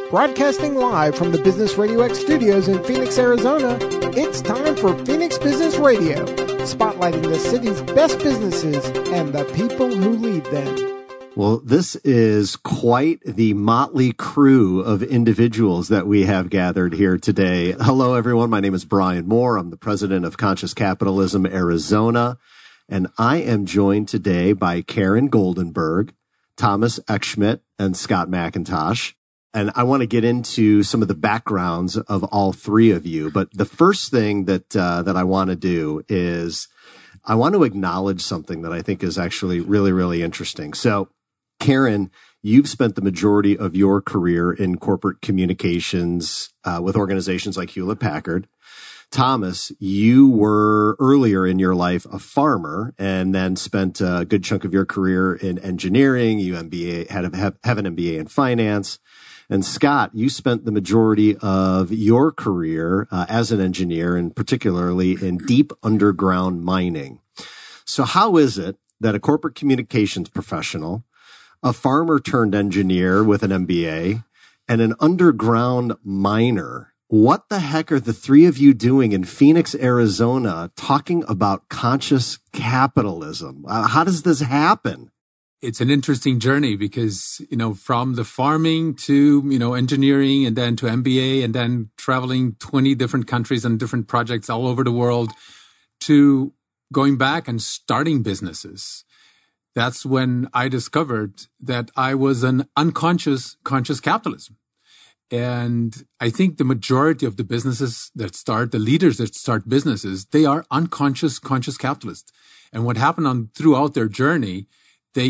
Broadcasting live from the Business Radio X studios in Phoenix, Arizona, it's time for Phoenix Business Radio, spotlighting the city's best businesses and the people who lead them. Well, this is quite the motley crew of individuals that we have gathered here today. Hello, everyone. My name is Brian Moore. I'm the president of Conscious Capitalism Arizona, and I am joined today by Karen Goldenberg, Thomas Eckschmidt, and Scott McIntosh. And I want to get into some of the backgrounds of all three of you. But the first thing that I want to do is I want to acknowledge something that I think is actually really, really interesting. So, Karen, you've spent the majority of your career in corporate communications with organizations like Hewlett-Packard. Thomas, you were earlier in your life a farmer and then spent a good chunk of your career in engineering. You have an MBA in finance. And Scott, you spent the majority of your career as an engineer, and particularly in deep underground mining. So how is it that a corporate communications professional, a farmer turned engineer with an MBA, and an underground miner, what the heck are the three of you doing in Phoenix, Arizona, talking about conscious capitalism? How does this happen? It's an interesting journey because, from the farming to, engineering and then to MBA and then traveling 20 different countries and different projects all over the world to going back and starting businesses. That's when I discovered that I was an conscious capitalism. And I think the majority of the businesses that start, the leaders that start businesses, they are conscious capitalists. And what happened throughout their journey, they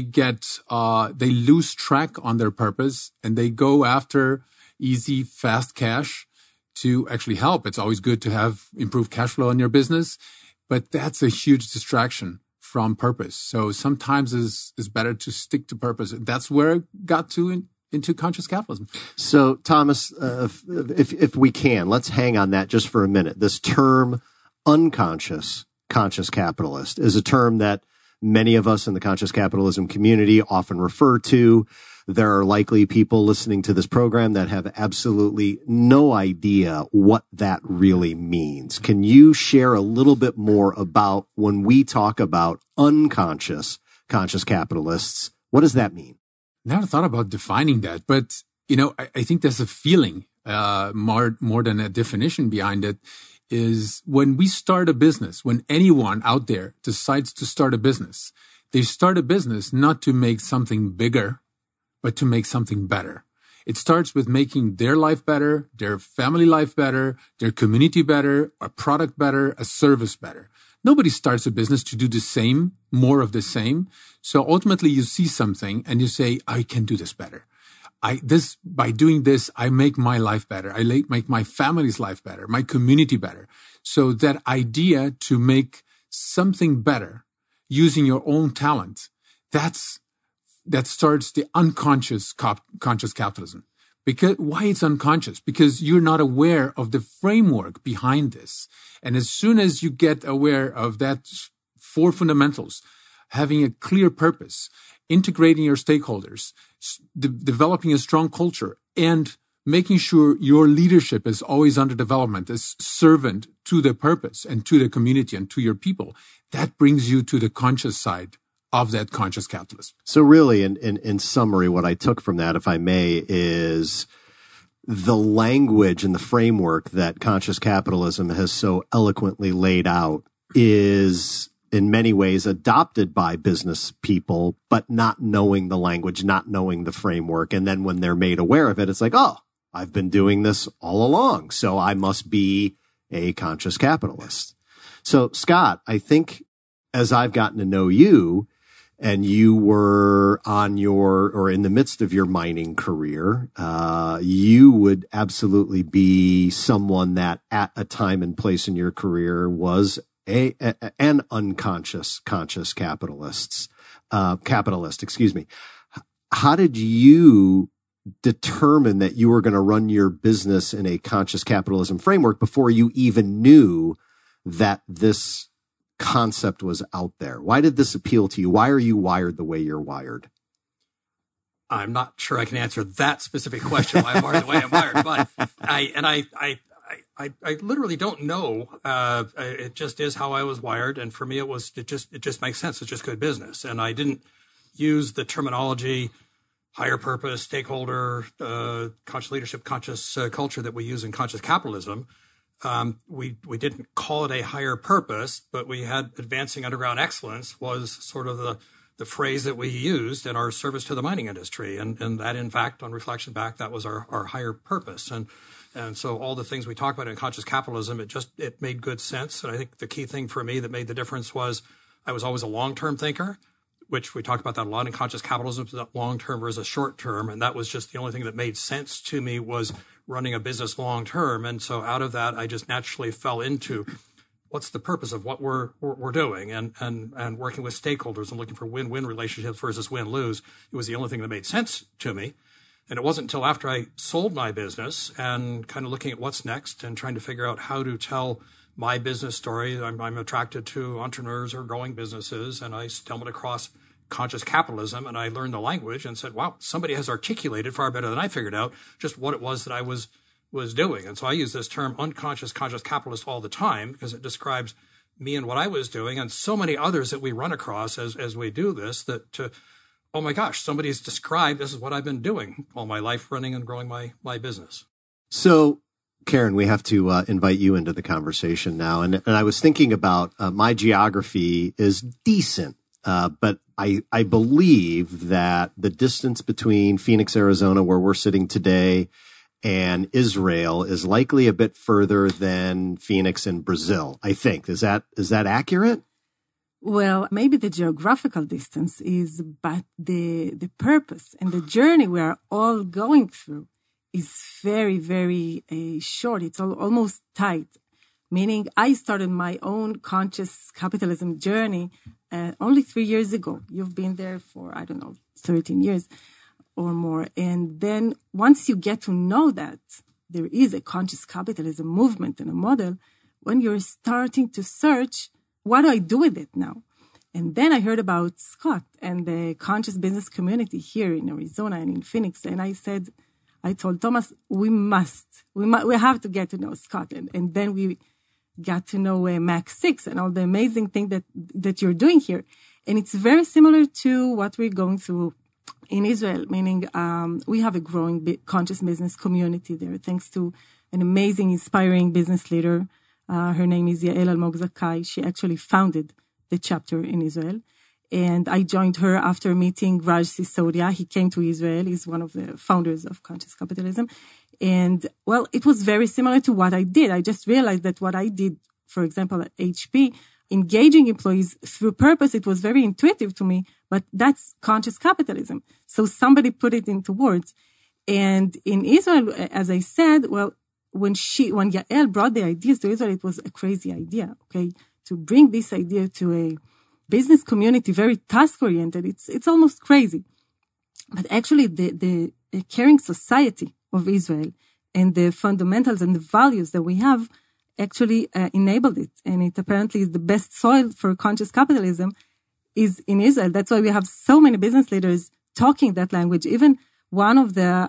lose track on their purpose and they go after easy, fast cash to actually help. It's always good to have improved cash flow in your business, but that's a huge distraction from purpose. So sometimes it's better to stick to purpose. That's where I got into conscious capitalism. So Thomas, if we can, let's hang on that just for a minute. This term conscious capitalist is a term that many of us in the conscious capitalism community often refer to. There are likely people listening to this program that have absolutely no idea what that really means. Can you share a little bit more about when we talk about conscious capitalists, what does that mean? Never thought about defining that, but I think there's a feeling more than a definition behind it. Is when we start a business, when anyone out there decides to start a business, they start a business not to make something bigger, but to make something better. It starts with making their life better, their family life better, their community better, a product better, a service better. Nobody starts a business to do the same, more of the same. So ultimately you see something and you say, I can do this better. By doing this, I make my life better. I make my family's life better, my community better. So that idea to make something better using your own talent, that starts the conscious capitalism. Because why it's unconscious? Because you're not aware of the framework behind this. And as soon as you get aware of that four fundamentals, having a clear purpose, integrating your stakeholders, developing a strong culture, and making sure your leadership is always under development, as servant to the purpose and to the community and to your people, that brings you to the conscious side of that conscious capitalism. So really, in summary, what I took from that, if I may, is the language and the framework that conscious capitalism has so eloquently laid out is in many ways adopted by business people, but not knowing the language, not knowing the framework. And then when they're made aware of it, it's like, oh, I've been doing this all along, so I must be a conscious capitalist. So Scott, I think as I've gotten to know you, and you were in the midst of your mining career, you would absolutely be someone that at a time and place in your career was an conscious capitalist. How did you determine that you were going to run your business in a conscious capitalism framework before you even knew that this concept was out there? Why did this appeal to you? Why are you wired the way you're wired? I'm not sure I can answer that specific question. Why I'm wired the way I'm wired, but I literally don't know. It just is how I was wired, and for me, it just makes sense. It's just good business, and I didn't use the terminology higher purpose, stakeholder, conscious leadership, conscious culture that we use in conscious capitalism. We didn't call it a higher purpose, but we had advancing underground excellence was sort of the phrase that we used in our service to the mining industry. And that, in fact, on reflection back, that was our higher purpose. And so all the things we talk about in conscious capitalism, it made good sense. And I think the key thing for me that made the difference was I was always a long-term thinker, which we talked about that a lot in conscious capitalism, that long-term versus short-term. And that was just the only thing that made sense to me was running a business long-term. And so out of that, I just naturally fell into what's the purpose of what we're doing and working with stakeholders and looking for win-win relationships versus win-lose. It was the only thing that made sense to me. And it wasn't until after I sold my business and kind of looking at what's next and trying to figure out how to tell my business story. I'm attracted to entrepreneurs or growing businesses, and I stumbled across conscious capitalism, and I learned the language and said, wow, somebody has articulated far better than I figured out just what it was that I was doing. And so I use this term unconscious conscious capitalist all the time because it describes me and what I was doing and so many others that we run across as we do this oh my gosh, somebody's described this is what I've been doing all my life, running and growing my business. So, Karen, we have to invite you into the conversation now. And I was thinking about my geography is decent, but I believe that the distance between Phoenix, Arizona, where we're sitting today, and Israel is likely a bit further than Phoenix and Brazil, I think. Is that accurate? Well, maybe the geographical distance is, but the purpose and the journey we are all going through is very, very short. It's almost tight, meaning I started my own conscious capitalism journey only 3 years ago. You've been there for, 13 years or more. And then once you get to know that there is a conscious capitalism movement and a model, when you're starting to search, what do I do with it now? And then I heard about Scott and the conscious business community here in Arizona and in Phoenix. And I told Thomas, we have to get to know Scott. And then we got to know Max 6 and all the amazing thing that you're doing here. And it's very similar to what we're going through in Israel, meaning we have a growing conscious business community there, thanks to an amazing, inspiring business leader. Her name is Yael Almog Zakai. She actually founded the chapter in Israel. And I joined her after meeting Raj Sisodia. He came to Israel. He's one of the founders of conscious capitalism. And, well, it was very similar to what I did. I just realized that what I did, for example, at HP, engaging employees through purpose, it was very intuitive to me, but that's conscious capitalism. So somebody put it into words. And in Israel, as I said, well, when Yael brought the ideas to Israel, it was a crazy idea, okay? To bring this idea to a business community, very task-oriented, it's almost crazy. But actually, the caring society of Israel and the fundamentals and the values that we have actually enabled it. And it apparently is the best soil for conscious capitalism is in Israel. That's why we have so many business leaders talking that language. Even one of the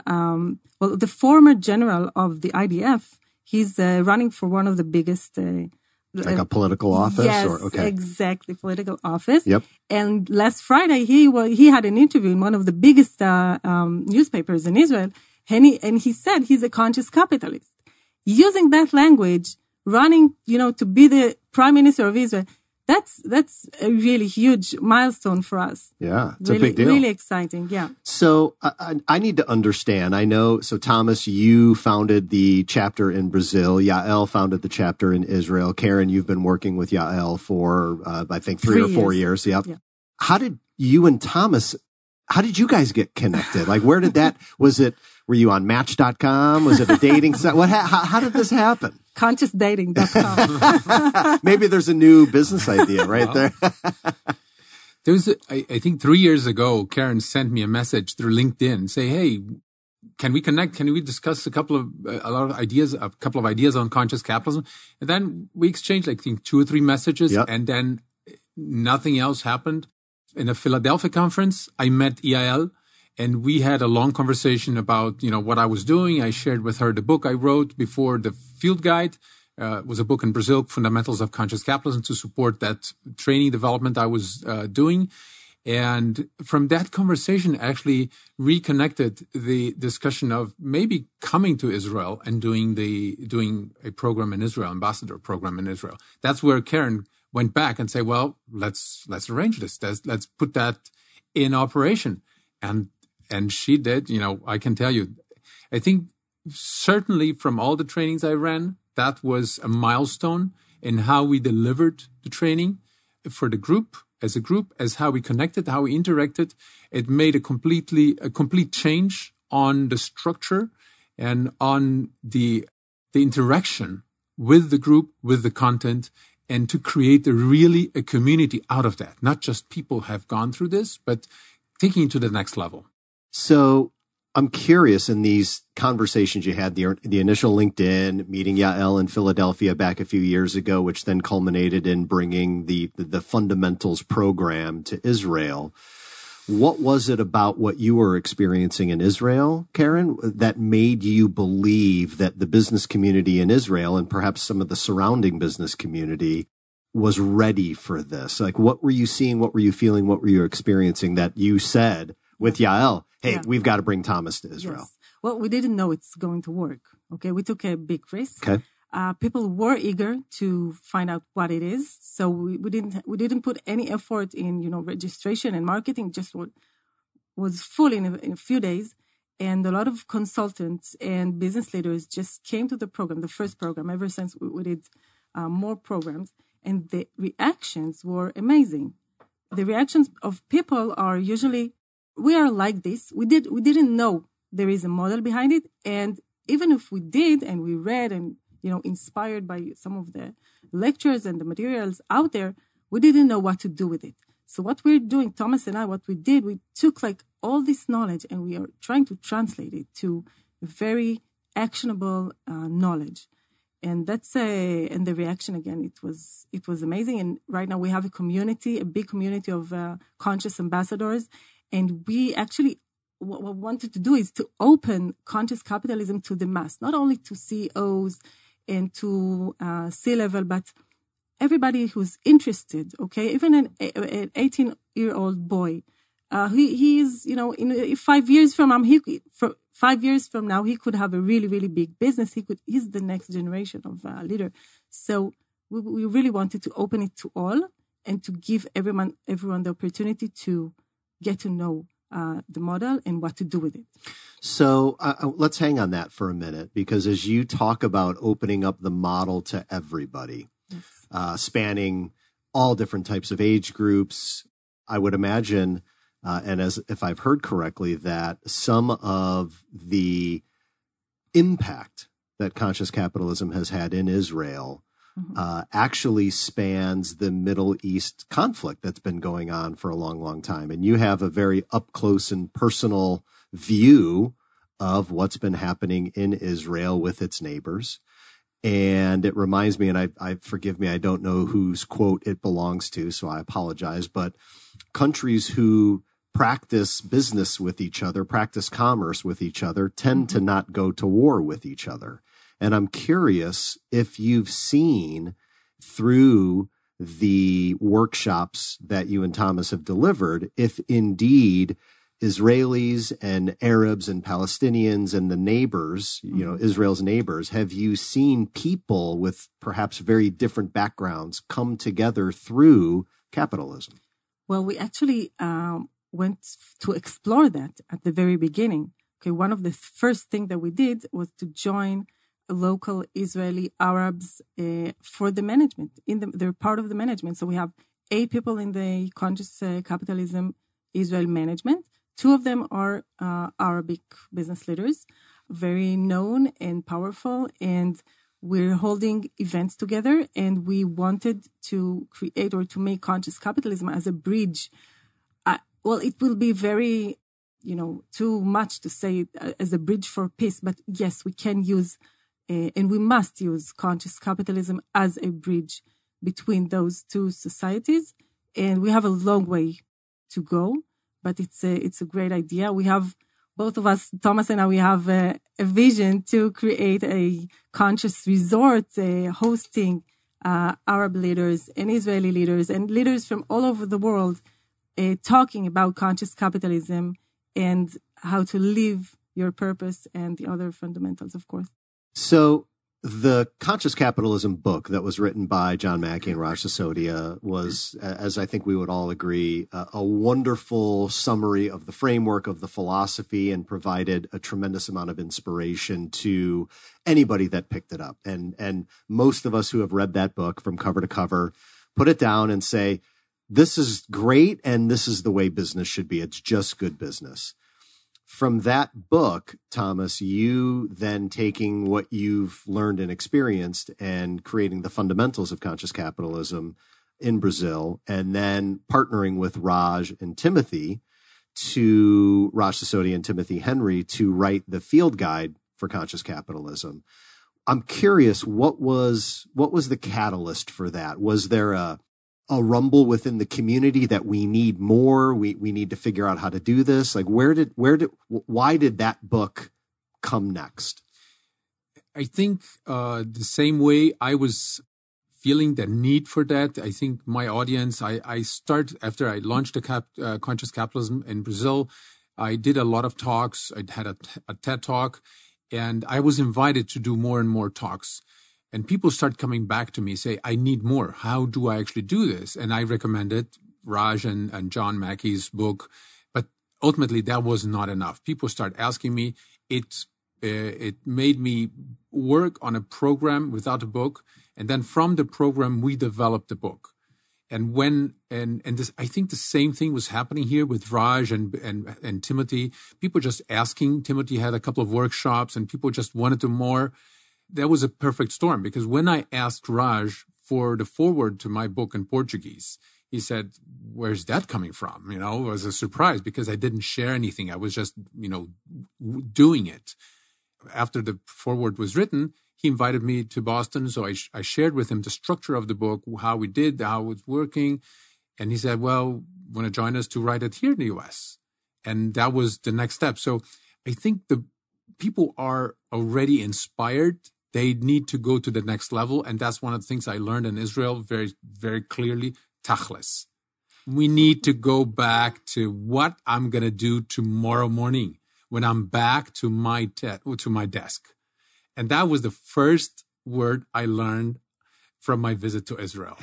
former general of the IDF, he's running for one of the biggest... like a political office? Yes, okay. Exactly, political office. Yep. And last Friday, he had an interview in one of the biggest newspapers in Israel, and he said he's a conscious capitalist. Using that language, running, to be the prime minister of Israel, that's a really huge milestone for us. Yeah, it's really, a big deal. Really exciting, yeah. So I need to understand. I know, so Thomas, you founded the chapter in Brazil. Yael founded the chapter in Israel. Karen, you've been working with Yael for, I think, 3 or 4 years. Yep. Yeah. How did you guys get connected? Like, where did that, were you on Match.com? Was it a dating site? How did this happen? ConsciousDating.com. Maybe there's a new business idea right there. I think 3 years ago, Karen sent me a message through LinkedIn, say, hey, can we connect? Can we discuss a couple of ideas on conscious capitalism? And then we exchanged, I think, 2 or 3 messages, yep. And then nothing else happened. In a Philadelphia conference, I met Yael, And we had a long conversation about, what I was doing. I shared with her the book I wrote before the field guide. It was a book in Brazil, Fundamentals of Conscious Capitalism, to support that training development I was doing. And from that conversation, actually reconnected the discussion of maybe coming to Israel and doing a program in Israel, ambassador program in Israel. That's where Karen went back and said, well, let's arrange this. Let's put that in operation. And she did. I can tell you, I think certainly from all the trainings I ran, that was a milestone in how we delivered the training for the group, as how we connected, how we interacted. It made a complete change on the structure and on the interaction with the group, with the content, and to create a community out of that. Not just people have gone through this, but taking it to the next level. So I'm curious, in these conversations you had, the initial LinkedIn, meeting Yael in Philadelphia back a few years ago, which then culminated in bringing the Fundamentals program to Israel. What was it about what you were experiencing in Israel, Karen, that made you believe that the business community in Israel, and perhaps some of the surrounding business community, was ready for this? Like, what were you seeing? What were you feeling? What were you experiencing that you said with Yael, hey, we've got to bring Thomas to Israel? Yes. Well, we didn't know it's going to work. Okay. We took a big risk. Okay. People were eager to find out what it is. So we didn't put any effort in, registration and marketing. Just was full in a few days. And a lot of consultants and business leaders just came to the program, the first program, ever since we did more programs. And the reactions were amazing. The reactions of people are usually, we are like this. We didn't know there is a model behind it. And even if we did, and we read and, inspired by some of the lectures and the materials out there, we didn't know what to do with it. So what we're doing, Thomas and I, what we did, we took all this knowledge and we are trying to translate it to very actionable knowledge. And and the reaction, again, it was amazing. And right now we have a big community of conscious ambassadors. And we actually, what we wanted to do is to open conscious capitalism to the mass, not only to CEOs and to C-level, but everybody who's interested, okay? Even an 18-year-old boy, he is, in 5 years from now, 5 years from now, he could have a really, really big business. He's the next generation of leader. So we really wanted to open it to all and to give everyone the opportunity to get to know the model and what to do with it. So let's hang on that for a minute, because as you talk about opening up the model to everybody, yes, spanning all different types of age groups, I would imagine, and if I've heard correctly, that some of the impact that conscious capitalism has had in Israel actually spans the Middle East conflict that's been going on for a long, long time. And you have a very up close and personal view of what's been happening in Israel with its neighbors. And it reminds me, and I forgive me, I don't know whose quote it belongs to, so I apologize, but countries who practice business with each other, practice commerce with each other, tend to not go to war with each other. And I'm curious if you've seen through the workshops that you and Thomas have delivered, if indeed Israelis and Arabs and Palestinians and the neighbors, Israel's neighbors, have you seen people with perhaps very different backgrounds come together through capitalism? Well, we actually went to explore that at the very beginning. Okay, one of the first things that we did was to join local Israeli Arabs for the management. They're part of the management. So we have 8 people in the conscious capitalism Israel management. 2 of them are Arabic business leaders, very known and powerful. And we're holding events together. And we wanted to create or to make conscious capitalism as a bridge. Well, it will be very, too much to say as a bridge for peace. But yes, we can use and we must use conscious capitalism as a bridge between those 2 societies. And we have a long way to go. but it's a great idea. We have, both of us, Thomas and I, we have a vision to create a conscious resort, hosting Arab leaders and Israeli leaders and leaders from all over the world, talking about conscious capitalism and how to live your purpose and the other fundamentals, of course. So the Conscious Capitalism book that was written by John Mackey and Raj Sisodia was, as I think we would all agree, a wonderful summary of the framework of the philosophy, and provided a tremendous amount of inspiration to anybody that picked it up. And most of us who have read that book from cover to cover put it down and say, this is great, and this is the way business should be. It's just good business. From that book, Thomas, you then taking what you've learned and experienced and creating the fundamentals of conscious capitalism in Brazil, and then partnering with Raj Sisodia and Timothy Henry to write the field guide for conscious capitalism. I'm curious, what was the catalyst for that? Was there a rumble within the community that we need more? We need to figure out how to do this. Like, why did that book come next? I think the same way I was feeling the need for that. I think my audience, I start after I launched the Conscious Capitalism in Brazil. I did a lot of talks. I had a TED talk, and I was invited to do more and more talks. And people start coming back to me, say, I need more. How do I actually do this? And I recommended Raj and John Mackey's book. But ultimately, that was not enough. People start asking me. It made me work on a program without a book. And then from the program, we developed the book. And this, I think the same thing was happening here with Raj and Timothy. People just asking. Timothy had a couple of workshops, and people just wanted to more. That was a perfect storm, because when I asked Raj for the foreword to my book in Portuguese, he said, where's that coming from? It was a surprise, because I didn't share anything. I was just, doing it. After the foreword was written, he invited me to Boston. So I shared with him the structure of the book, how we did, how it's working. And he said, well, want to join us to write it here in the U.S.? And that was the next step. So I think the people are already inspired. They need to go to the next level. And that's one of the things I learned in Israel very, very clearly. Tachlis. We need to go back to what I'm going to do tomorrow morning when I'm back to my desk. And that was the first word I learned from my visit to Israel.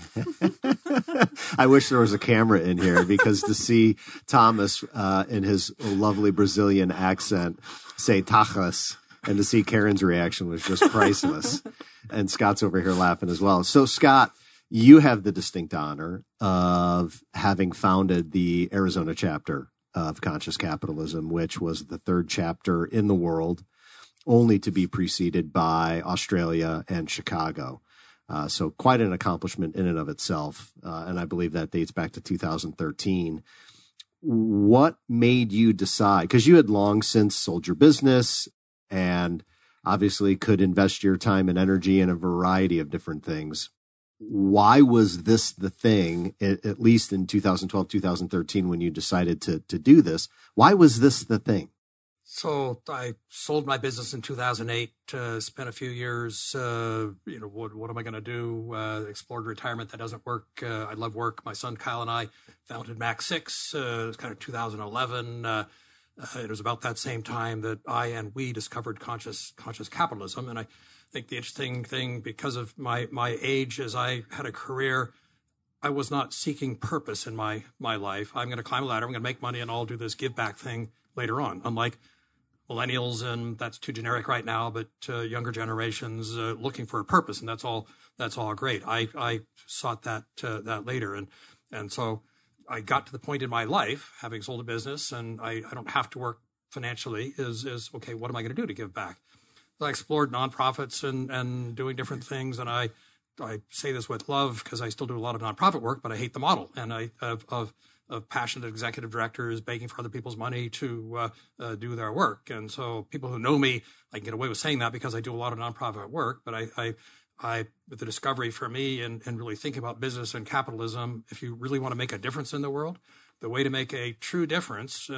I wish there was a camera in here, because to see Thomas in his lovely Brazilian accent say tachlis, and to see Karen's reaction was just priceless. And Scott's over here laughing as well. So, Scott, you have the distinct honor of having founded the Arizona chapter of Conscious Capitalism, which was the third chapter in the world, only to be preceded by Australia and Chicago. So quite an accomplishment in and of itself. And I believe that dates back to 2013. What made you decide? Because you had long since sold your business and obviously could invest your time and energy in a variety of different things. Why was this the thing, at least in 2012, 2013, when you decided to do this? Why was this the thing? So I sold my business in 2008, spent a few years, what am I going to do? Explored retirement. That doesn't work. I love work. My son, Kyle, and I founded Mac 6. It was kind of 2011. It was about that same time that we discovered conscious capitalism. And I think the interesting thing, because of my age, as I had a career, I was not seeking purpose in my life. I'm going to climb a ladder. I'm going to make money, and I'll do this give back thing later on. Unlike millennials, and that's too generic right now, but younger generations looking for a purpose, and that's all great. I sought that later, and so I got to the point in my life, having sold a business, and I don't have to work financially. Is okay. What am I going to do to give back? So I explored nonprofits and doing different things, and I say this with love because I still do a lot of nonprofit work, but I hate the model, and of passionate executive directors begging for other people's money to do their work. And so people who know me, I can get away with saying that because I do a lot of nonprofit work. But I with the discovery for me and really thinking about business and capitalism, if you really want to make a difference in the world, the way to make a true difference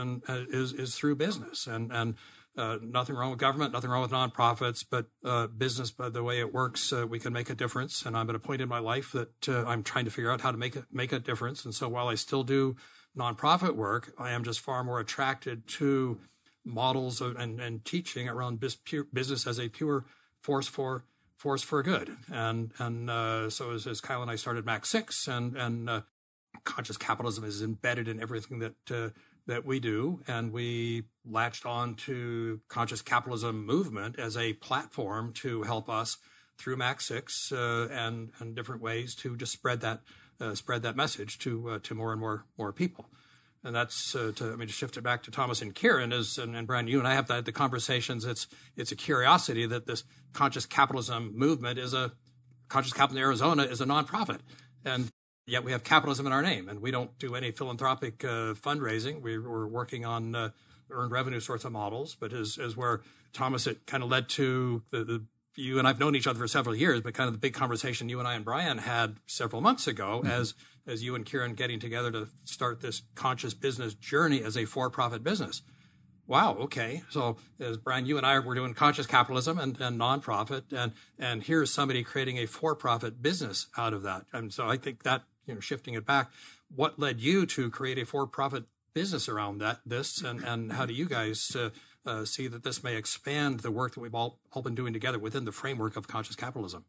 is through business. And nothing wrong with government, nothing wrong with nonprofits, but business, by the way it works, we can make a difference. And I'm at a point in my life that I'm trying to figure out how to make a difference. And so while I still do nonprofit work, I am just far more attracted to models and teaching around business as a pure force for good. And so as Kyle and I started Max 6, and conscious capitalism is embedded in everything that we do, and we latched on to conscious capitalism movement as a platform to help us through Max 6 and different ways to just spread that message to more and more people. And that's to shift it back to Thomas and Kieran, and Brian, you and I have had the conversations. It's a curiosity that this conscious capitalism movement Conscious Capitalism Arizona is a nonprofit, and yet we have capitalism in our name, and we don't do any philanthropic fundraising. We're working on earned revenue sorts of models, but as where Thomas, it kind of led to you and I've known each other for several years, but kind of the big conversation you and I and Brian had several months ago, as you and Kieran getting together to start this conscious business journey as a for-profit business. Wow, okay. So as Brian, you and I were doing conscious capitalism and nonprofit, and here's somebody creating a for-profit business out of that. And so I think that, shifting it back, what led you to create a for-profit business around this, and how do you guys see that this may expand the work that we've all been doing together within the framework of conscious capitalism?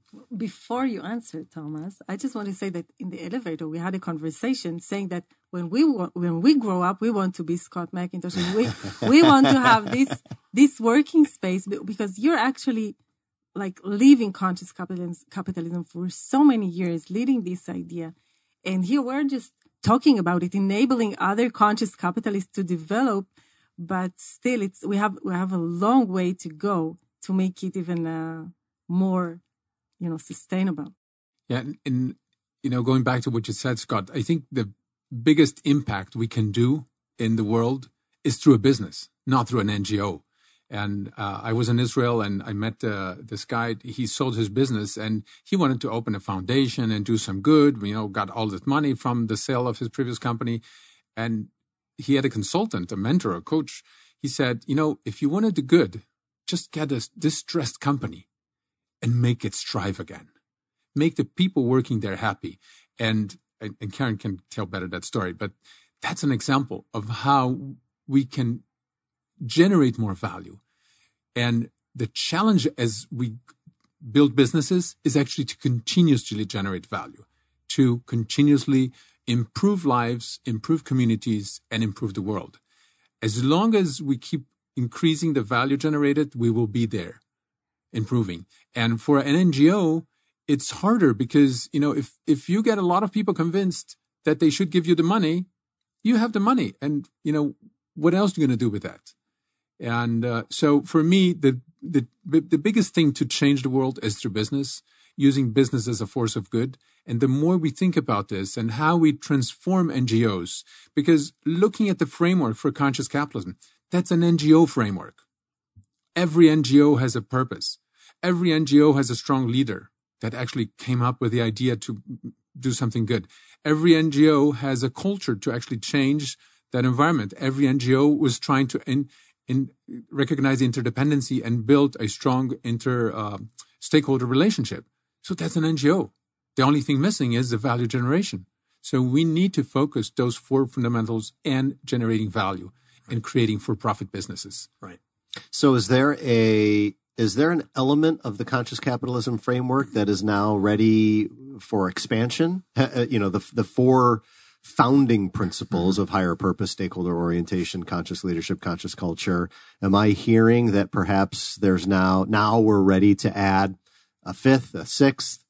Before you answer, Thomas, I just want to say that in the elevator we had a conversation saying that when we grow up, we want to be Scott McIntosh, and we want to have this working space, because you're actually like living conscious capitalism for so many years, leading this idea, and here we're just talking about it, enabling other conscious capitalists to develop, but still we have a long way to go to make it even more sustainable. Yeah. And, going back to what you said, Scott, I think the biggest impact we can do in the world is through a business, not through an NGO. And I was in Israel, and I met this guy. He sold his business, and he wanted to open a foundation and do some good, got all this money from the sale of his previous company. And he had a consultant, a mentor, a coach. He said, if you want to do good, just get a distressed company and make it strive again. Make the people working there happy. And Karen can tell better that story, but that's an example of how we can generate more value. And the challenge as we build businesses is actually to continuously generate value, to continuously improve lives, improve communities, and improve the world. As long as we keep increasing the value generated, we will be there, improving. And for an NGO, it's harder because, if you get a lot of people convinced that they should give you the money, you have the money. And, what else are you going to do with that? And so for me, the biggest thing to change the world is through business, using business as a force of good. And the more we think about this and how we transform NGOs, because looking at the framework for conscious capitalism, that's an NGO framework. Every NGO has a purpose. Every NGO has a strong leader that actually came up with the idea to do something good. Every NGO has a culture to actually change that environment. Every NGO was trying to recognize the interdependency and build a strong stakeholder relationship. So that's an NGO. The only thing missing is the value generation. So we need to focus those four fundamentals and generating value and creating for-profit businesses. Right. So is there an element of the conscious capitalism framework that is now ready for expansion? The four founding principles of higher purpose, stakeholder orientation, conscious leadership, conscious culture. Am I hearing that perhaps there's now we're ready to add a fifth, a sixth?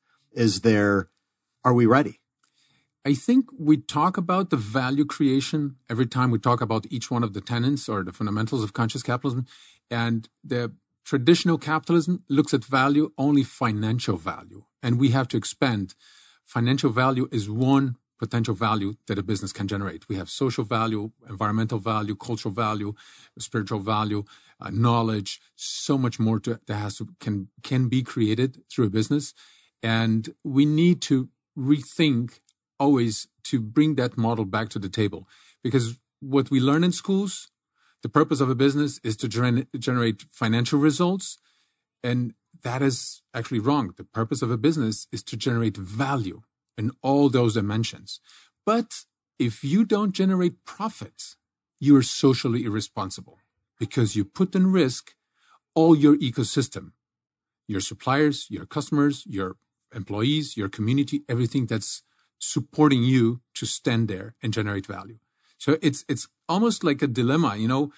Are we ready? I think we talk about the value creation every time we talk about each one of the tenets or the fundamentals of conscious capitalism. And the traditional capitalism looks at value, only financial value. And we have to expand. Financial value is one potential value that a business can generate. We have social value, environmental value, cultural value, spiritual value, knowledge, so much more can be created through a business. And we need to rethink always to bring that model back to the table. Because what we learn in schools, the purpose of a business is to generate financial results. And that is actually wrong. The purpose of a business is to generate value in all those dimensions. But if you don't generate profits, you are socially irresponsible because you put in risk all your ecosystem, your suppliers, your customers, your employees, your community, everything that's supporting you to stand there and generate value. So it's almost like a dilemma.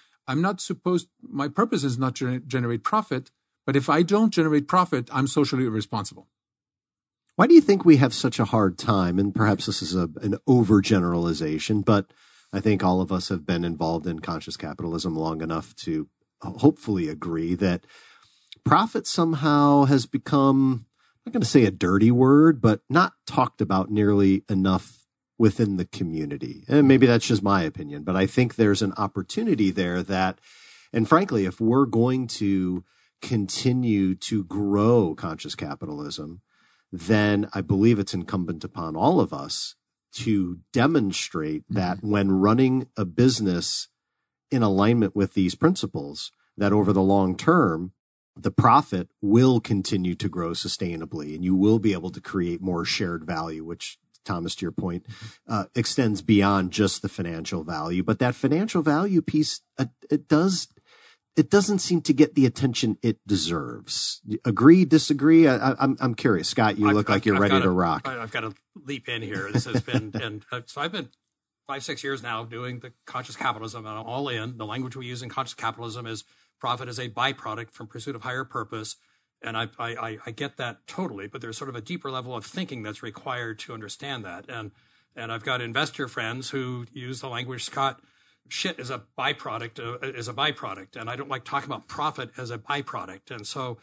My purpose is not to generate profit, but if I don't generate profit, I'm socially irresponsible. Why do you think we have such a hard time? And perhaps this is an overgeneralization, but I think all of us have been involved in conscious capitalism long enough to hopefully agree that profit somehow has become, I'm not going to say a dirty word, but not talked about nearly enough within the community. And maybe that's just my opinion, but I think there's an opportunity there that, and frankly, if we're going to continue to grow conscious capitalism, then I believe it's incumbent upon all of us to demonstrate that when running a business in alignment with these principles, that over the long term, the profit will continue to grow sustainably and you will be able to create more shared value, which, Thomas, to your point, extends beyond just the financial value. But that financial value piece, it doesn't seem to get the attention it deserves. Agree, disagree? I'm curious. Scott, you look like you're ready to rock. I've got to leap in here. This has been, so I've been 5-6 years now doing the conscious capitalism, and I'm all in. The language we use in conscious capitalism is profit as a byproduct from pursuit of higher purpose. And I get that totally, but there's sort of a deeper level of thinking that's required to understand that. And I've got investor friends who use the language, Scott, shit is a byproduct, and I don't like talking about profit as a byproduct. And so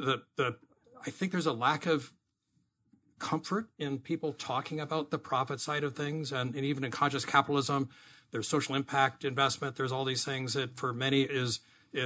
I think there's a lack of comfort in people talking about the profit side of things, and even in conscious capitalism, there's social impact investment. There's all these things that for many is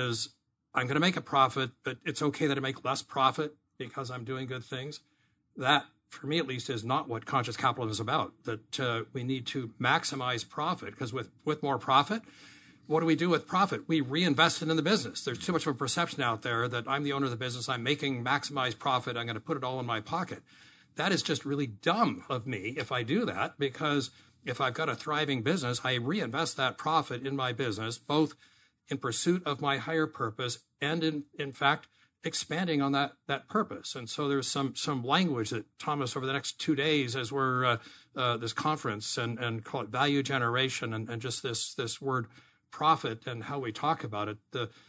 I'm going to make a profit, but it's okay that I make less profit because I'm doing good things. That, for me at least, is not what conscious capitalism is about. That we need to maximize profit, because with more profit, what do we do with profit? We reinvest it in the business. There's too much of a perception out there that I'm the owner of the business, I'm making maximized profit, I'm going to put it all in my pocket. That is just really dumb of me if I do that, because if I've got a thriving business, I reinvest that profit in my business, both in pursuit of my higher purpose and in fact, expanding on that purpose. And so there's some language that, Thomas, over the next 2 days as we're this conference and call it value generation and just this word profit and how we talk about it.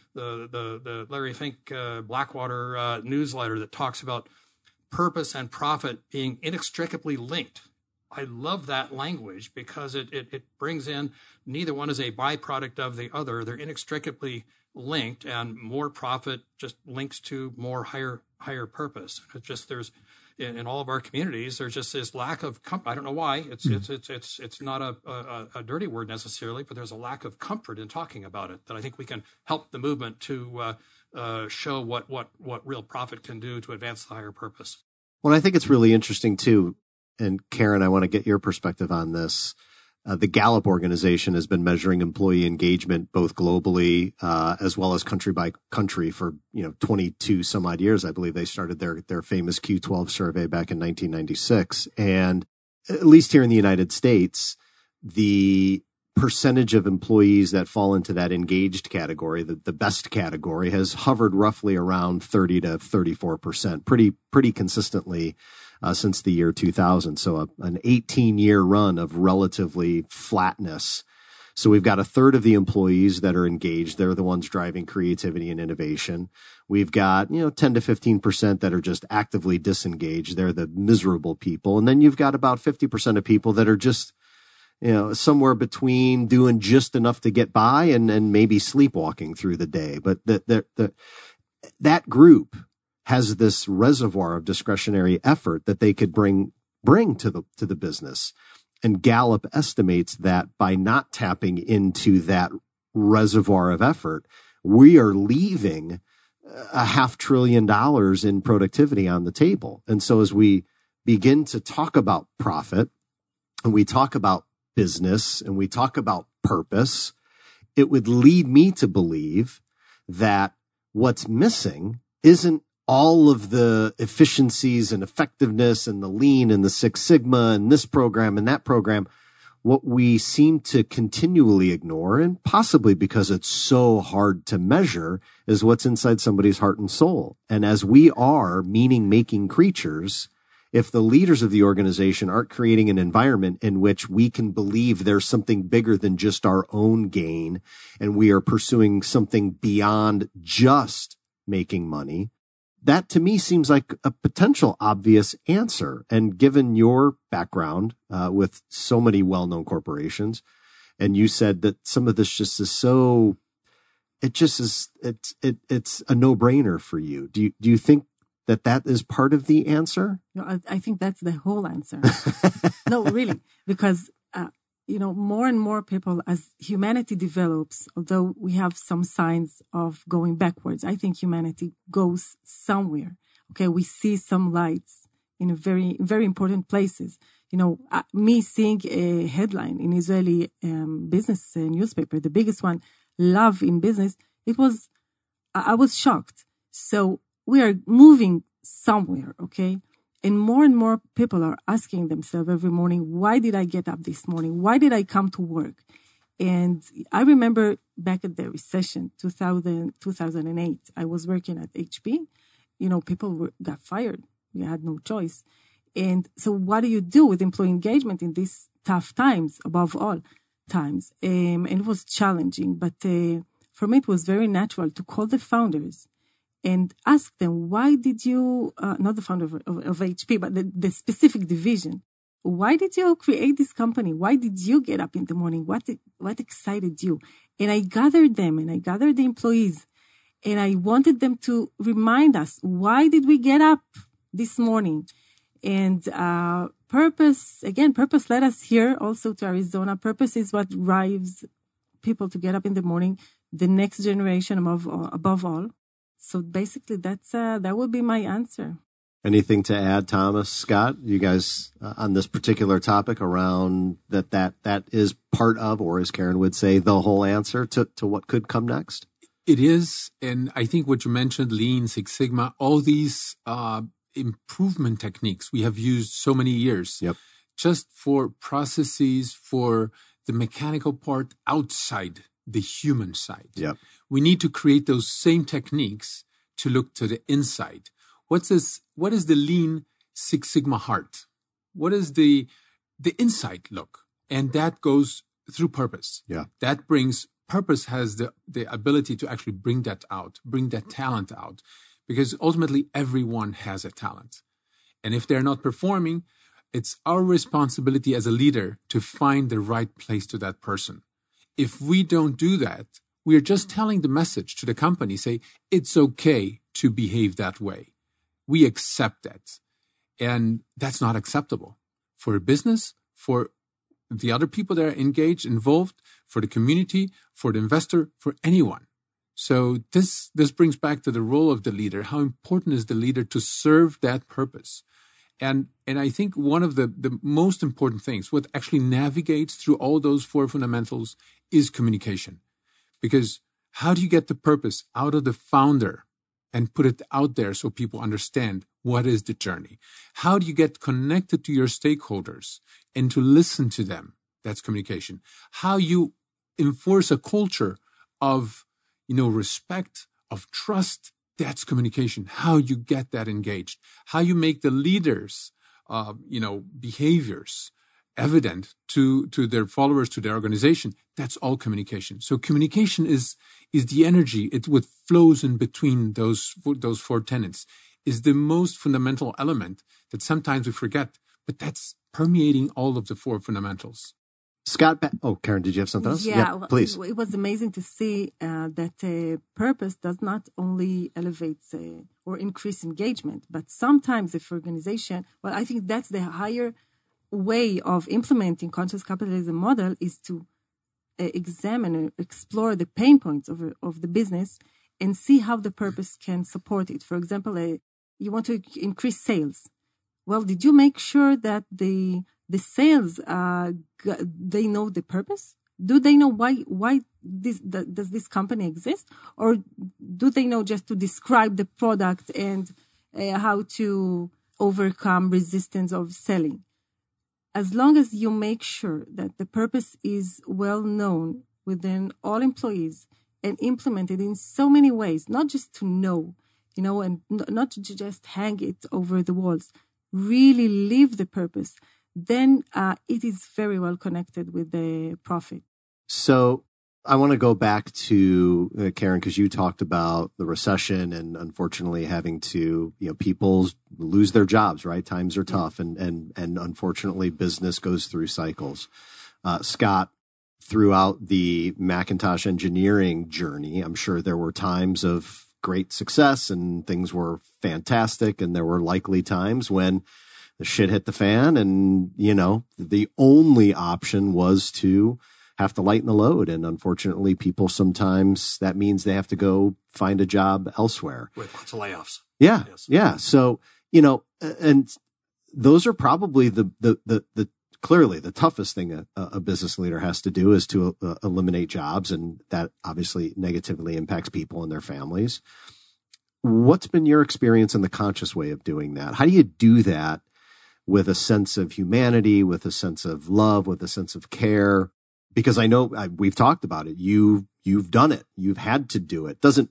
The Larry Fink Blackwater newsletter that talks about purpose and profit being inextricably linked. I love that language because it brings in neither one is a byproduct of the other. They're inextricably linked, and more profit just links to more higher purpose. It's just there's in all of our communities there's just this lack of comfort. I don't know why. It's not a dirty word necessarily, but there's a lack of comfort in talking about it. That I think we can help the movement to show what real profit can do to advance the higher purpose. Well, I think it's really interesting too. And Karen, I want to get your perspective on this. The Gallup organization has been measuring employee engagement both globally as well as country by country for 22 some odd years. I believe they started their famous Q12 survey back in 1996. And at least here in the United States, the percentage of employees that fall into that engaged category, the best category, has hovered roughly around 30 to 34%, pretty consistently since the year 2000. So an 18-year run of relatively flatness. So we've got a third of the employees that are engaged. They're the ones driving creativity and innovation. We've got 10 to 15% that are just actively disengaged. They're the miserable people. And then you've got about 50% of people that are just somewhere between doing just enough to get by and maybe sleepwalking through the day. But that group has this reservoir of discretionary effort that they could bring to the business. And Gallup estimates that by not tapping into that reservoir of effort, we are leaving $500 billion in productivity on the table. And so as we begin to talk about profit, and we talk about business and we talk about purpose, it would lead me to believe that what's missing isn't all of the efficiencies and effectiveness and the lean and the Six Sigma and this program and that program. What we seem to continually ignore, and possibly because it's so hard to measure, is what's inside somebody's heart and soul. And as we are meaning-making creatures, if the leaders of the organization aren't creating an environment in which we can believe there's something bigger than just our own gain, and we are pursuing something beyond just making money, that to me seems like a potential obvious answer. And given your background with so many well-known corporations, and you said that some of this just is so, it just is, it's a no-brainer for you. Do you think that is part of the answer? No, I think that's the whole answer. No, really, because more and more people, as humanity develops, although we have some signs of going backwards, I think humanity goes somewhere. Okay, we see some lights in very, very important places. Me seeing a headline in Israeli business newspaper, the biggest one, "Love in Business," I was shocked. So we are moving somewhere, okay? And more people are asking themselves every morning, why did I get up this morning? Why did I come to work? And I remember back at the recession, 2008, I was working at HP. People got fired. We had no choice. And so what do you do with employee engagement in these tough times, above all times? And it was challenging, but for me, it was very natural to call the founders and ask them, why did you, not the founder of HP, but the specific division, why did you create this company? Why did you get up in the morning? What excited you? And I gathered them and I gathered the employees and I wanted them to remind us, why did we get up this morning? And purpose led us here also to Arizona. Purpose is what drives people to get up in the morning, the next generation above all. So basically, that would be my answer. Anything to add, Thomas, Scott? You guys on this particular topic around that is part of, or as Karen would say, the whole answer to what could come next? It is, and I think what you mentioned, Lean, Six Sigma, all these improvement techniques we have used so many years, yep, just for processes, for the mechanical part outside the human side. Yep. We need to create those same techniques to look to the inside. What is the Lean Six Sigma heart? What is the inside look? And that goes through purpose. Yeah. That brings purpose has the ability to actually bring that out, bring that talent out, because ultimately everyone has a talent. And if they're not performing, it's our responsibility as a leader to find the right place to that person. If we don't do that, we are just telling the message to the company, say, it's okay to behave that way. We accept that. And that's not acceptable for a business, for the other people that are engaged, involved, for the community, for the investor, for anyone. So this brings back to the role of the leader. How important is the leader to serve that purpose? And I think one of the most important things, what actually navigates through all those four fundamentals, is communication. Because how do you get the purpose out of the founder and put it out there so people understand what is the journey? How do you get connected to your stakeholders and to listen to them? That's communication. How you enforce a culture of, respect, of trust, that's communication. How you get that engaged. How you make the leaders, behaviors evident to their followers, to their organization. That's all communication. So communication is the energy. It what flows in between those four tenets is the most fundamental element that sometimes we forget, but that's permeating all of the four fundamentals. Scott, Karen, did you have something else? Yeah, please. It was amazing to see that purpose does not only elevate or increase engagement, but sometimes if organization, I think that's the higher way of implementing conscious capitalism model is to examine and explore the pain points of the business and see how the purpose can support it. For example, you want to increase sales. Well, did you make sure that the the sales, they know the purpose? Do they know why does this company exist? Or do they know just to describe the product and how to overcome resistance of selling? As long as you make sure that the purpose is well known within all employees and implemented in so many ways, not just to know, and not to just hang it over the walls, really live the purpose, then it is very well connected with the profit. So I want to go back to Karen, because you talked about the recession and unfortunately having to, people lose their jobs, right? Times are tough, and unfortunately business goes through cycles. Scott, throughout the Macintosh engineering journey, I'm sure there were times of great success and things were fantastic, and there were likely times when the shit hit the fan and, the only option was to have to lighten the load. And unfortunately, people sometimes, that means they have to go find a job elsewhere. With lots of layoffs. Yeah. Yes. Yeah. So, and those are probably the clearly the toughest thing a business leader has to do is to eliminate jobs. And that obviously negatively impacts people and their families. What's been your experience in the conscious way of doing that? How do you do that with a sense of humanity, with a sense of love, with a sense of care? Because I know we've talked about it. You've done it. You've had to do it. Doesn't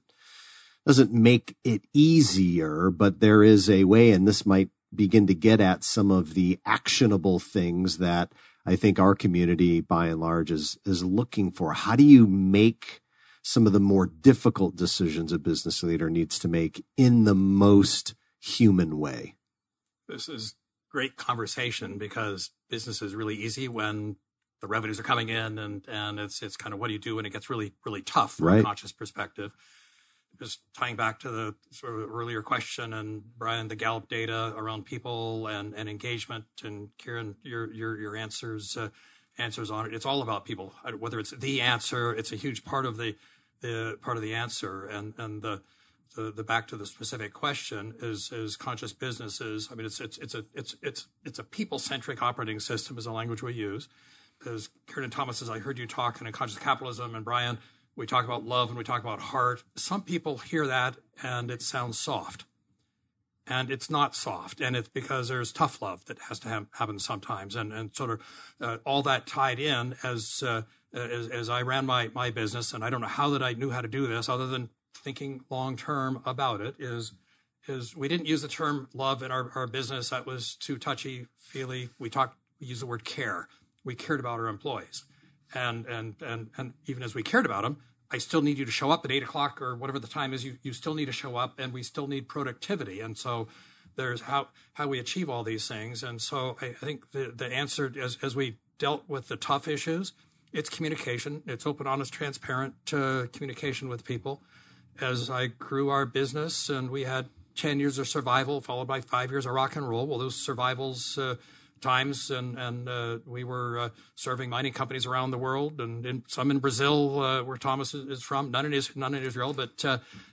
make it easier, but there is a way, and this might begin to get at some of the actionable things that I think our community, by and large, is looking for. How do you make some of the more difficult decisions a business leader needs to make in the most human way? This is great conversation because business is really easy when the revenues are coming in, and it's kind of what do you do when it gets really, really tough from a conscious perspective. Just tying back to the sort of earlier question, and Brian, the Gallup data around people and engagement, and Kieran, your answers on it. It's all about people. Whether it's the answer, it's a huge part of the answer, and the back to the specific question is conscious businesses. I mean, it's a people-centric operating system is the language we use. As Kieran and Thomas, as I heard you talk in Conscious Capitalism, and Brian, we talk about love and we talk about heart. Some people hear that and it sounds soft. And it's not soft. And it's because there's tough love that has to happen sometimes. And sort of all that tied in as I ran my business, and I don't know how that I knew how to do this other than thinking long term about it, is we didn't use the term love in our business. That was too touchy-feely. We used the word care. We cared about our employees. And even as we cared about them, I still need you to show up at 8 o'clock or whatever the time is. You still need to show up, and we still need productivity. And so there's how we achieve all these things. And so I think the answer, as we dealt with the tough issues, it's communication. It's open, honest, transparent communication with people. As I grew our business, and we had 10 years of survival followed by 5 years of rock and roll. Well, those survivals times, and we were serving mining companies around the world, and some in Brazil, where Thomas is from, none in Israel. But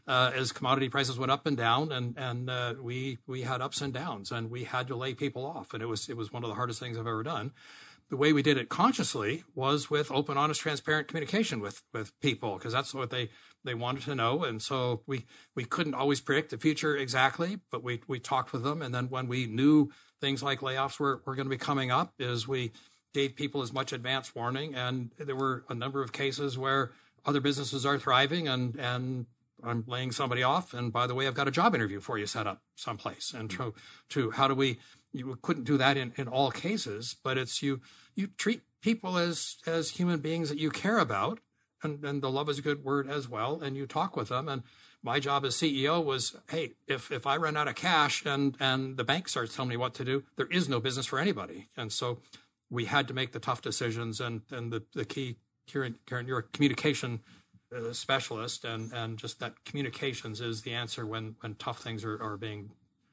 as commodity prices went up and down, and we had ups and downs, and we had to lay people off, and it was one of the hardest things I've ever done. The way we did it consciously was with open, honest, transparent communication with people, because that's what they wanted to know. And so we couldn't always predict the future exactly, but we talked with them. And then when we knew things like layoffs were going to be coming up, is we gave people as much advance warning. And there were a number of cases where other businesses are thriving, and I'm laying somebody off. And by the way, I've got a job interview for you set up someplace. And to how do we, you couldn't do that in all cases, but it's you treat people as human beings that you care about. And the love is a good word as well. And you talk with them. And my job as CEO was, hey, if I run out of cash and the bank starts telling me what to do, there is no business for anybody. And so we had to make the tough decisions. And the key, Kieran, you're a communication specialist, and just that communications is the answer when tough things are being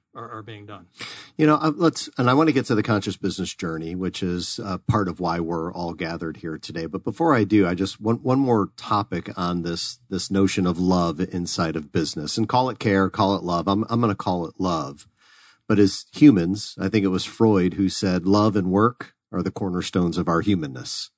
done. And I want to get to the conscious business journey, which is part of why we're all gathered here today. But before I do, I just want one more topic on this notion of love inside of business, and call it care, call it love. I'm going to call it love. But as humans, I think it was Freud who said love and work are the cornerstones of our humanness.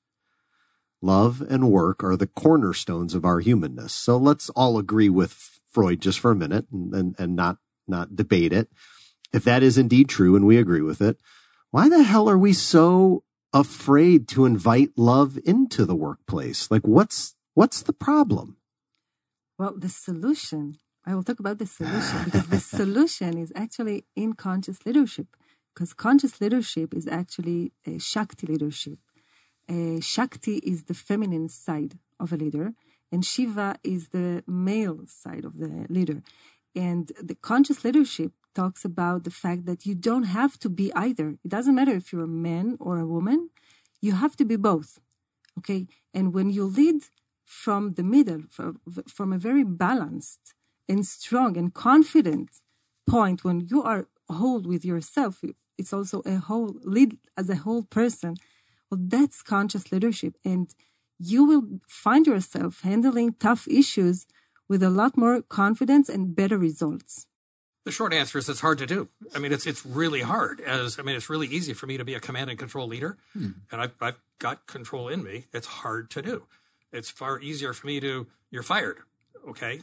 Love and work are the cornerstones of our humanness. So let's all agree with Freud just for a minute and not debate it. If that is indeed true and we agree with it, why the hell are we so afraid to invite love into the workplace? Like, what's the problem? Well, the solution, I will talk about the solution, because the solution is actually in conscious leadership, because conscious leadership is actually a Shakti leadership. Shakti is the feminine side of a leader, and Shiva is the male side of the leader. And the conscious leadership talks about the fact that you don't have to be either. It doesn't matter if you're a man or a woman. You have to be both. Okay? And when you lead from the middle, from a very balanced and strong and confident point, when you are whole with yourself, it's also a whole, lead as a whole person. Well, that's conscious leadership. And you will find yourself handling tough issues with a lot more confidence and better results. The short answer is it's hard to do. I mean, it's really hard. It's really easy for me to be a command and control leader, and I've got control in me. It's hard to do. It's far easier for me to, you're fired. Okay,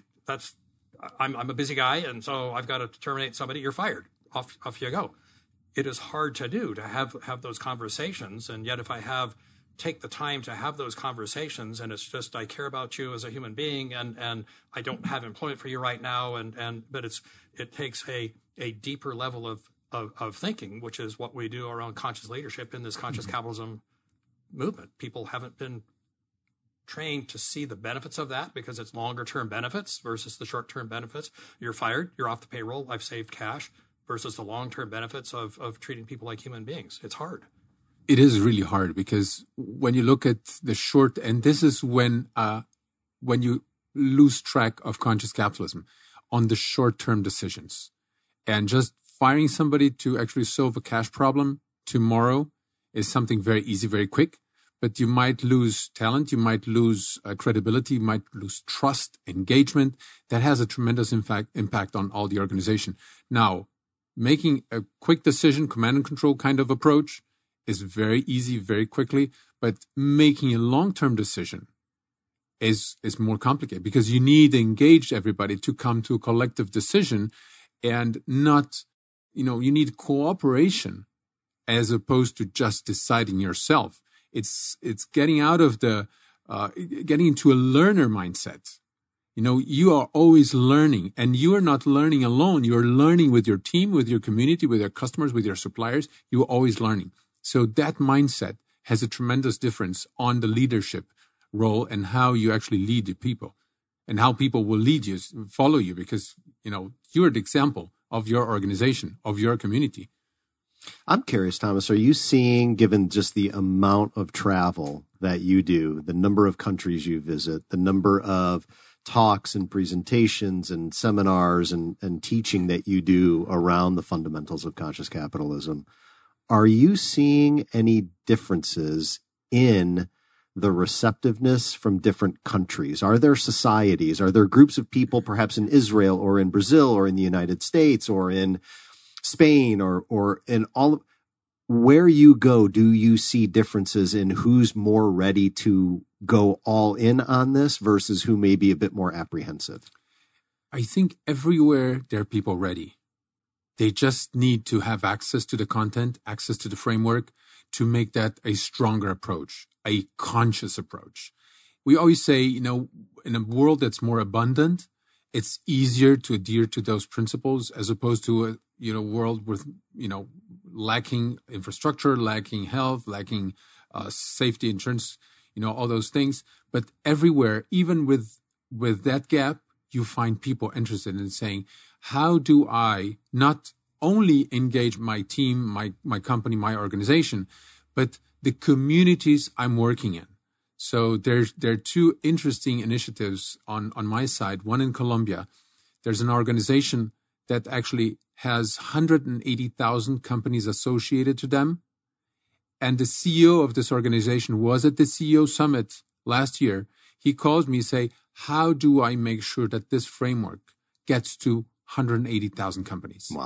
I'm a busy guy, and so I've got to terminate somebody. You're fired. Off you go. It is hard to do, to have those conversations, and yet if I take the time to have those conversations, and it's just, I care about you as a human being, and I don't have employment for you right now, but it takes a deeper level of thinking, which is what we do around conscious leadership in this conscious capitalism movement. People haven't been trained to see the benefits of that, because it's longer term benefits versus the short term benefits. You're fired, you're off the payroll, I've saved cash, versus the long term benefits of treating people like human beings. It's hard. It is really hard, because when you look at the short, and this is when you lose track of conscious capitalism on the short-term decisions, and just firing somebody to actually solve a cash problem tomorrow is something very easy, very quick, but you might lose talent, you might lose credibility, you might lose trust, engagement. That has a tremendous impact on all the organization. Now, making a quick decision, command and control kind of approach, is very easy, very quickly, but making a long-term decision is more complicated, because you need to engage everybody to come to a collective decision, and not, you need cooperation as opposed to just deciding yourself. It's getting out of getting into a learner mindset. You are always learning, and you are not learning alone. You are learning with your team, with your community, with your customers, with your suppliers. You are always learning. So that mindset has a tremendous difference on the leadership role and how you actually lead the people, and how people will lead you, follow you, because, you're the example of your organization, of your community. I'm curious, Thomas, are you seeing, given just the amount of travel that you do, the number of countries you visit, the number of talks and presentations and seminars and teaching that you do around the fundamentals of conscious capitalism, are you seeing any differences in the receptiveness from different countries? Are there societies? Are there groups of people, perhaps in Israel or in Brazil or in the United States or in Spain or in all, where you go, do you see differences in who's more ready to go all in on this versus who may be a bit more apprehensive? I think everywhere there are people ready. They just need to have access to the content, access to the framework, to make that a stronger approach, a conscious approach. We always say, in a world that's more abundant, it's easier to adhere to those principles as opposed to a world with, lacking infrastructure, lacking health, lacking safety, insurance, all those things. But everywhere, even with that gap, you find people interested in saying, how do I not only engage my team, my company, my organization, but the communities I'm working in? So there are two interesting initiatives on my side. One in Colombia, there's an organization that actually has 180,000 companies associated to them. And the CEO of this organization was at the CEO Summit last year. He calls me and say, how do I make sure that this framework gets to 180,000 companies? Wow.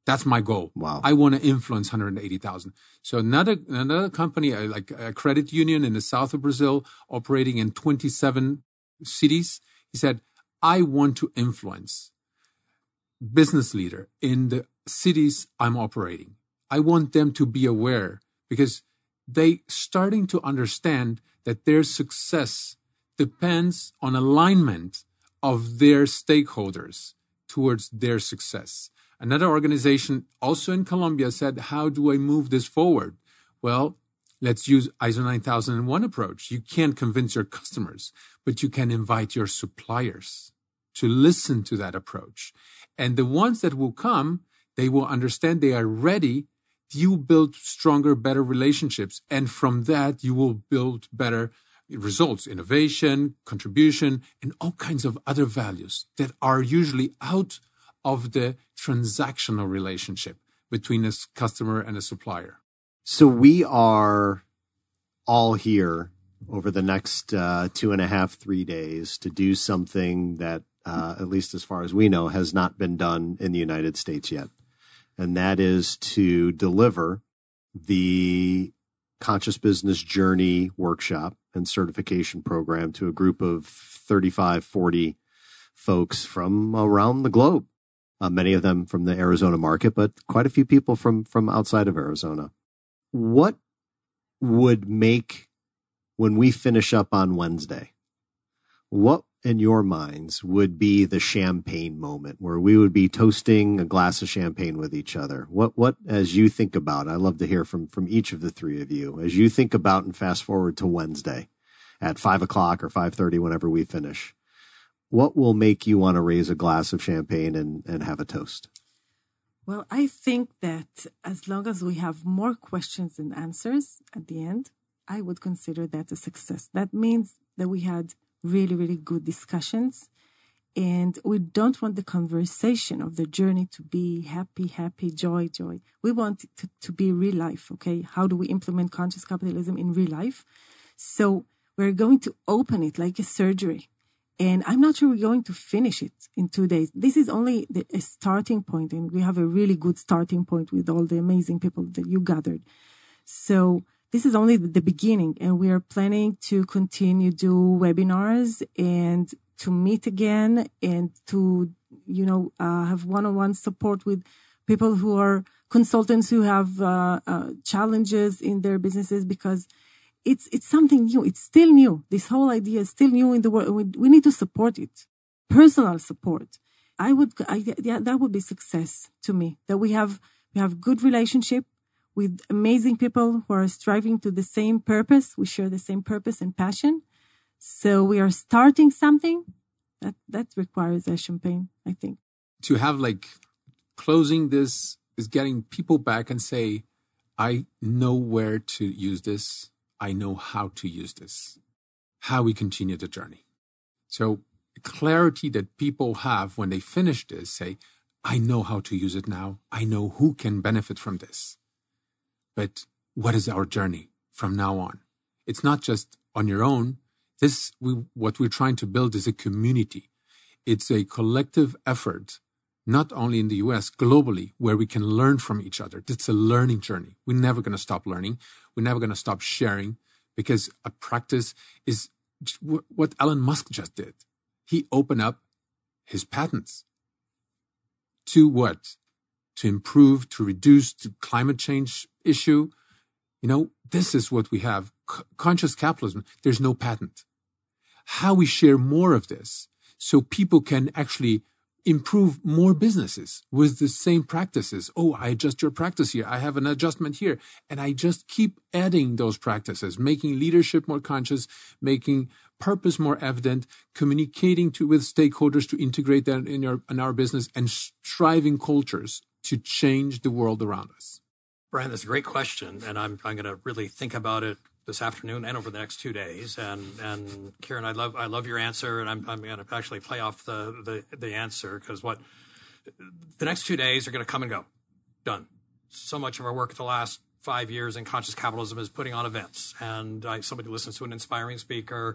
That's my goal. Wow. I want to influence 180,000. So another company, like a credit union in the south of Brazil, operating in 27 cities, he said, I want to influence business leader in the cities I'm operating. I want them to be aware, because they starting to understand that their success depends on alignment of their stakeholders towards their success. Another organization also in Colombia said, how do I move this forward? Well, let's use ISO 9001 approach. You can't convince your customers, but you can invite your suppliers to listen to that approach. And the ones that will come, they will understand they are ready. You build stronger, better relationships. And from that, you will build better results, innovation, contribution, and all kinds of other values that are usually out of the transactional relationship between a customer and a supplier. So we are all here over the next 2.5, 3 days to do something that, at least as far as we know, has not been done in the United States yet. And that is to deliver the Conscious Business Journey workshop and certification program to a group of 35, 40 folks from around the globe. Many of them from the Arizona market, but quite a few people from outside of Arizona. What would make, when we finish up on Wednesday, what in your minds would be the champagne moment where we would be toasting a glass of champagne with each other? What, as you think about, I'd love to hear from each of the three of you, as you think about and fast forward to Wednesday at 5 o'clock or 5:30, whenever we finish, what will make you want to raise a glass of champagne and have a toast? Well, I think that as long as we have more questions than answers at the end, I would consider that a success. That means that we had really, really good discussions, and we don't want the conversation of the journey to be happy, joy. We want it to be real life, okay? How do we implement conscious capitalism in real life? So we're going to open it like a surgery. And I'm not sure we're going to finish it in 2 days. This is only a starting point, and we have a really good starting point with all the amazing people that you gathered. So this is only the beginning, and we are planning to continue do webinars and to meet again and to, have one-on-one support with people who are consultants who have challenges in their businesses, because it's something new. It's still new. This whole idea is still new in the world. We need to support it. Personal support. That would be success to me. That we have good relationship with amazing people who are striving to the same purpose. We share the same purpose and passion. So we are starting something that requires a champagne, I think. To have closing this is getting people back and say, I know where to use this. I know how to use this, how we continue the journey. So clarity that people have when they finish this, say, I know how to use it now. I know who can benefit from this. But what is our journey from now on? It's not just on your own. What we're trying to build is a community. It's a collective effort, not only in the US, globally, where we can learn from each other. It's a learning journey. We're never going to stop learning. We're never going to stop sharing, because a practice is what Elon Musk just did. He opened up his patents to what? To improve, to reduce the climate change issue. This is what we have. Conscious capitalism, there's no patent. How we share more of this so people can actually improve more businesses with the same practices. Oh, I adjust your practice here. I have an adjustment here. And I just keep adding those practices, making leadership more conscious, making purpose more evident, communicating with stakeholders to integrate that in our business, and striving cultures to change the world around us. Brian, that's a great question. And I'm going to really think about it this afternoon and over the next 2 days. And Karen, I love your answer, and I'm going to actually play off the answer, because the next 2 days are going to come and go. Done. So much of our work the last 5 years in conscious capitalism is putting on events, and somebody listens to an inspiring speaker,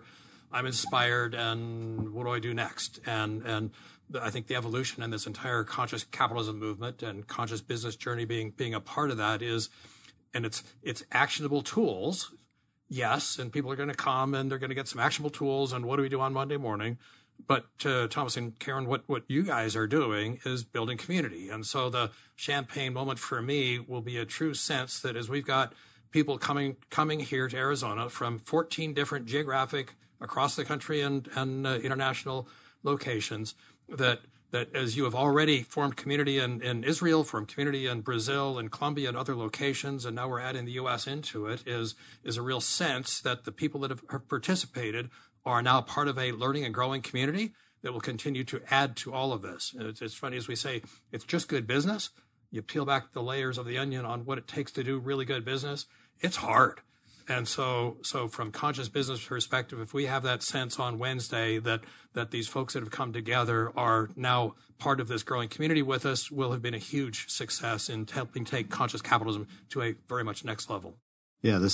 I'm inspired, and what do I do next? And I think the evolution in this entire conscious capitalism movement and conscious business journey being a part of that is, and it's actionable tools. Yes, and people are going to come and they're going to get some actionable tools. And what do we do on Monday morning? But Thomas and Karen, what you guys are doing is building community. And so the champagne moment for me will be a true sense that as we've got people coming here to Arizona from 14 different geographic across the country and international locations, that as you have already formed community in Israel, formed community in Brazil and Colombia and other locations, and now we're adding the U.S. into it, is a real sense that the people that have participated are now part of a learning and growing community that will continue to add to all of this. It's funny, as we say, it's just good business. You peel back the layers of the onion on what it takes to do really good business. It's hard. And so from conscious business perspective, if we have that sense on Wednesday that these folks that have come together are now part of this growing community with us, will have been a huge success in helping take conscious capitalism to a very much next level. Yeah, this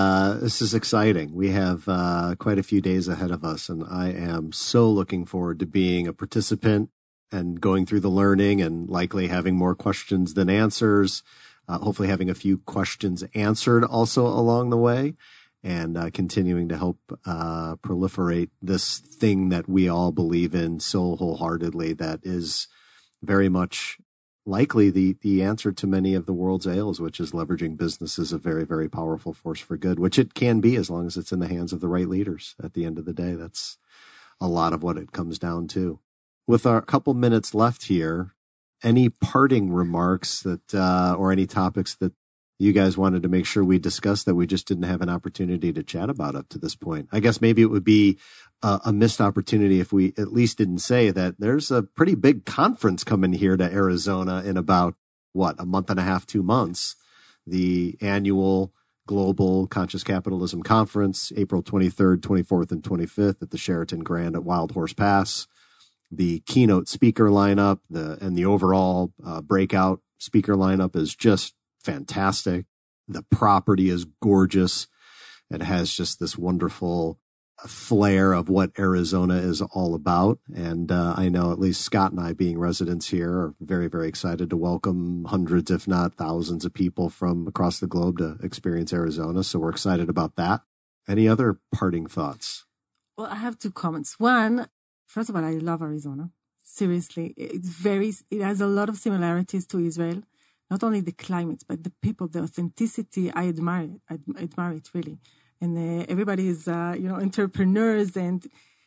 is exciting. We have quite a few days ahead of us, and I am so looking forward to being a participant and going through the learning and likely having more questions than answers. Hopefully having a few questions answered also along the way, and continuing to help proliferate this thing that we all believe in so wholeheartedly, that is very much likely the answer to many of the world's ails, which is leveraging business as a very, very powerful force for good, which it can be as long as it's in the hands of the right leaders. At the end of the day, that's a lot of what it comes down to. With our couple minutes left here, any parting remarks that, or any topics that you guys wanted to make sure we discussed that we just didn't have an opportunity to chat about up to this point? I guess maybe it would be a missed opportunity if we at least didn't say that there's a pretty big conference coming here to Arizona in about, a month and a half, 2 months. The annual Global Conscious Capitalism Conference, April 23rd, 24th, and 25th at the Sheraton Grand at Wild Horse Pass. The keynote speaker lineup, and the overall breakout speaker lineup is just fantastic. The property is gorgeous. It has just this wonderful flair of what Arizona is all about. And I know at least Scott and I, being residents here, are very, very excited to welcome hundreds, if not thousands, of people from across the globe to experience Arizona. So we're excited about that. Any other parting thoughts? Well, I have 2 comments. One, first of all, I love Arizona. Seriously, it has a lot of similarities to Israel. Not only the climate, but the people, the authenticity. I admire it really. And everybody is, entrepreneurs and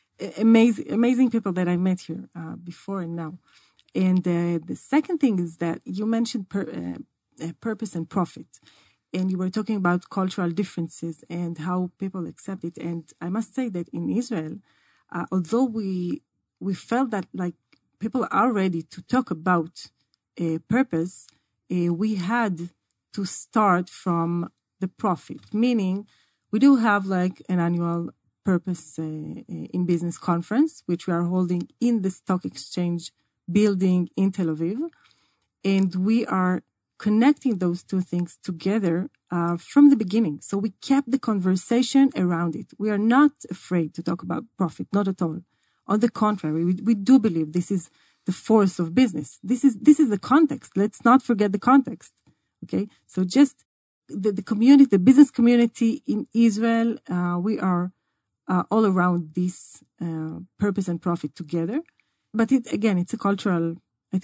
amazing people that I met here before and now. And the second thing is that you mentioned purpose and profit. And you were talking about cultural differences and how people accept it. And I must say that in Israel, although we felt that like people are ready to talk about purpose, we had to start from the profit, meaning we do have like an annual purpose in business conference, which we are holding in the stock exchange building in Tel Aviv. And we are connecting those 2 things together from the beginning. So we kept the conversation around it. We are not afraid to talk about profit, not at all. On the contrary, we do believe this is the force of business. This is the context. Let's not forget the context. Okay, so just the community, the business community in Israel, we are all around this purpose and profit together. But it's a cultural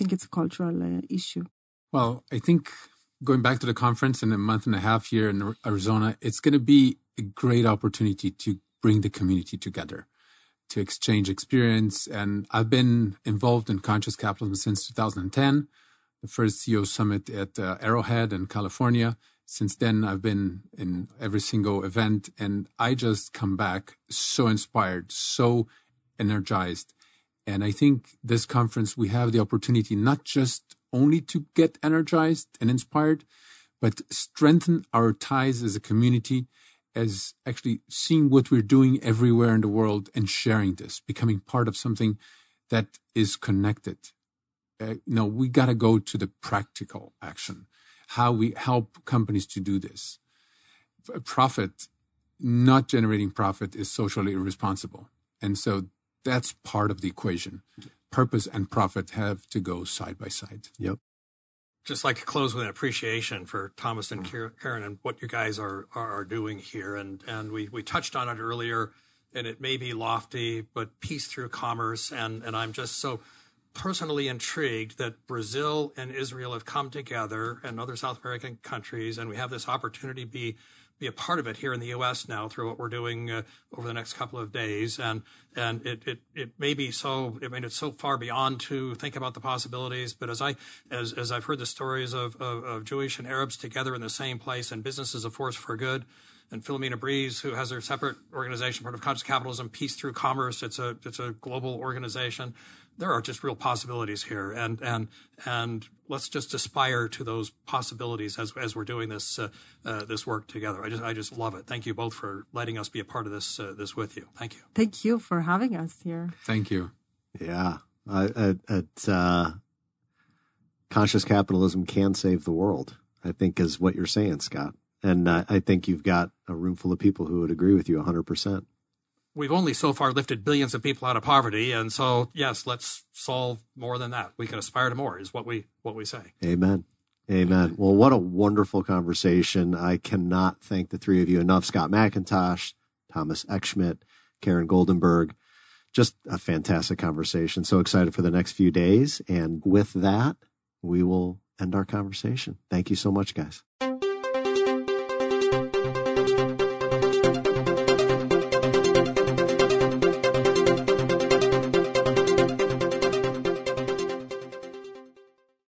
issue. Well, I think going back to the conference in a month and a half here in Arizona, it's going to be a great opportunity to bring the community together, to exchange experience. And I've been involved in conscious capitalism since 2010, the first CEO summit at Arrowhead in California. Since then, I've been in every single event, and I just come back so inspired, so energized. And I think this conference, we have the opportunity not just only to get energized and inspired, but strengthen our ties as a community, as actually seeing what we're doing everywhere in the world and sharing this, becoming part of something that is connected. We got to go to the practical action, how we help companies to do this. Profit, not generating profit is socially irresponsible. And so that's part of the equation. Purpose and profit have to go side by side. Yep. Just like to close with an appreciation for Thomas and Karen and what you guys are doing here. And we touched on it earlier, and it may be lofty, but peace through commerce. And I'm just so personally intrigued that Brazil and Israel have come together, and other South American countries, and we have this opportunity to be a part of it here in the U.S. now through what we're doing over the next couple of days. And it may be so, it's so far beyond to think about the possibilities. But as I've heard the stories of Jewish and Arabs together in the same place, and business is a force for good, and Philomena Breeze, who has their separate organization, part of Conscious Capitalism, Peace Through Commerce, it's a global organization. There are just real possibilities here, and let's just aspire to those possibilities as we're doing this work together. I just love it. Thank you both for letting us be a part of this with you. Thank you. Thank you for having us here. Thank you. Yeah, conscious capitalism can save the world, I think, is what you're saying, Scott. And I think you've got a room full of people who would agree with you 100%. We've only so far lifted billions of people out of poverty, and so yes, let's solve more than that. We can aspire to more, is what we say. Amen. Amen. Well, what a wonderful conversation. I cannot thank the three of you enough. Scott McIntosh, Thomas Eckschmidt, Karen Goldenberg. Just a fantastic conversation. So excited for the next few days. And with that, we will end our conversation. Thank you so much, guys.